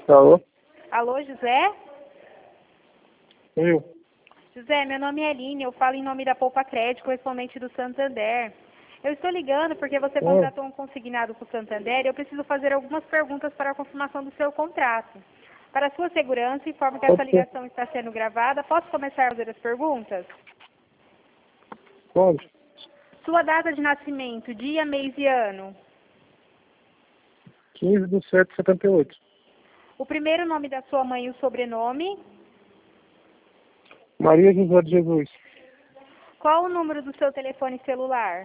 Alô? Alô, José? Eu? José, meu nome é Aline, eu falo em nome da Poupa Crédito, correspondente do Santander. Eu estou ligando porque você contratou um consignado com o Santander e eu preciso fazer algumas perguntas para a confirmação do seu contrato. Para sua segurança, informo que essa Pode ser. ligação está sendo gravada. Posso começar a fazer as perguntas? Pode. Sua data de nascimento, dia, mês e ano. 15/7/78. O primeiro nome da sua mãe e o sobrenome. Maria José de Jesus. Qual o número do seu telefone celular?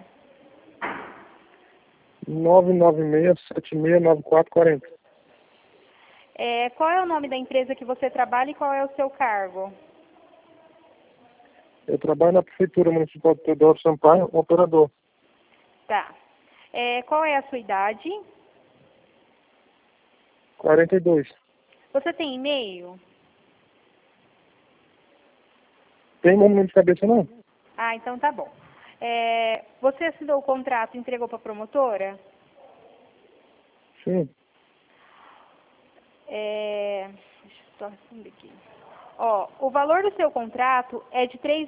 996769440. Qual é o nome da empresa que você trabalha e qual é o seu cargo? Eu trabalho na Prefeitura Municipal de Teodoro Sampaio, operador. Tá. Qual é a sua idade? 42. Você tem e-mail? Tem nome de cabeça não? Ah, então tá bom. Você assinou o contrato e entregou para a promotora? Sim. Deixa eu só responder aqui. Ó, o valor do seu contrato é de R$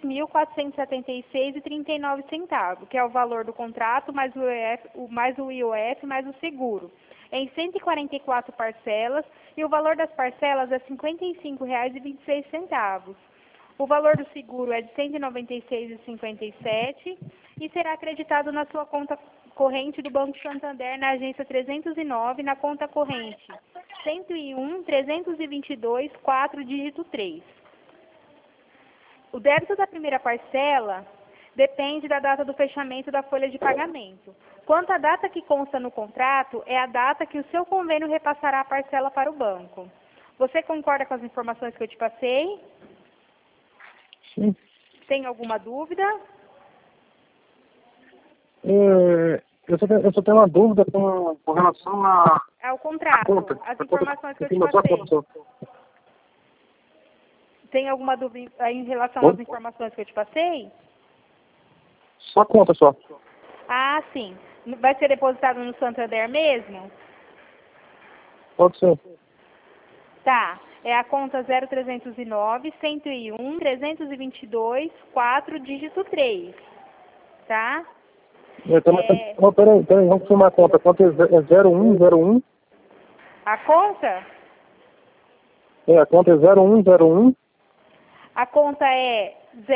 3.476,39, que é o valor do contrato mais o IOF mais o seguro. Em 144 parcelas e o valor das parcelas é R$ 55,26. O valor do seguro é de R$ 196,57 e será acreditado na sua conta corrente do Banco Santander na agência 309, na conta corrente 101.322, 4, dígito 3. O débito da primeira parcela depende da data do fechamento da folha de pagamento. Quanto à data que consta no contrato, é a data que o seu convênio repassará a parcela para o banco. Você concorda com as informações que eu te passei? Sim. Tem alguma dúvida? Eu só tenho uma dúvida com relação Ao à contrato, conta. as A conta informações que eu aqui te na sua passei. conta só. Tem alguma dúvida aí em relação Oi? às informações que eu te passei? Só conta só. Ah, sim. Vai ser depositado no Santander mesmo? Pode ser. Tá. É a conta 0309-101-322, 4, dígito 3. Tá? Peraí, vamos confirmar a conta. A conta é 0101. A conta? A conta é 0101. A conta é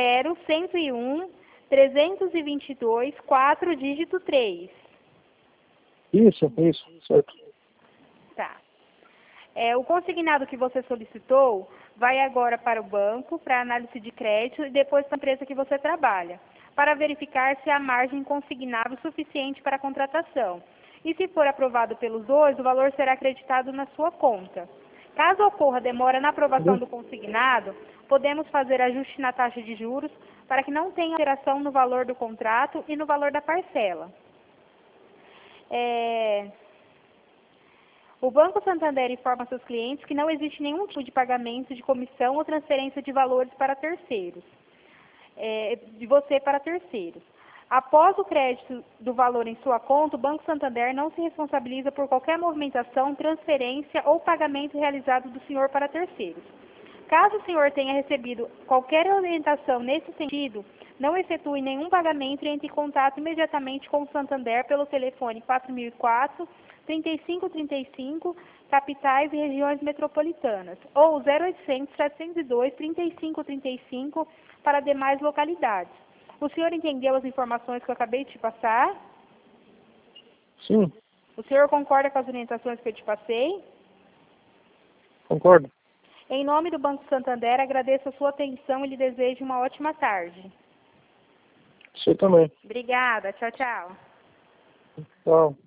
0101-322, 4, dígito 3. Isso, certo. Tá. O consignado que você solicitou vai agora para o banco, para análise de crédito e depois para a empresa que você trabalha, para verificar se há margem consignável suficiente para a contratação. E se for aprovado pelos dois, o valor será acreditado na sua conta. Caso ocorra demora na aprovação do consignado, podemos fazer ajuste na taxa de juros para que não tenha alteração no valor do contrato e no valor da parcela. O Banco Santander informa seus clientes que não existe nenhum tipo de pagamento de comissão ou transferência de valores para terceiros, de você para terceiros. Após o crédito do valor em sua conta, o Banco Santander não se responsabiliza por qualquer movimentação, transferência ou pagamento realizado do senhor para terceiros. Caso o senhor tenha recebido qualquer orientação nesse sentido, não efetue nenhum pagamento e entre em contato imediatamente com o Santander pelo telefone 4004-3535, capitais e regiões metropolitanas, ou 0800-702-3535 para demais localidades. O senhor entendeu as informações que eu acabei de te passar? Sim, O senhor concorda com as orientações que eu te passei? concordo. Em nome do Banco Santander, agradeço a sua atenção e lhe desejo uma ótima tarde. Você também. Obrigada. Tchau, tchau. Tchau.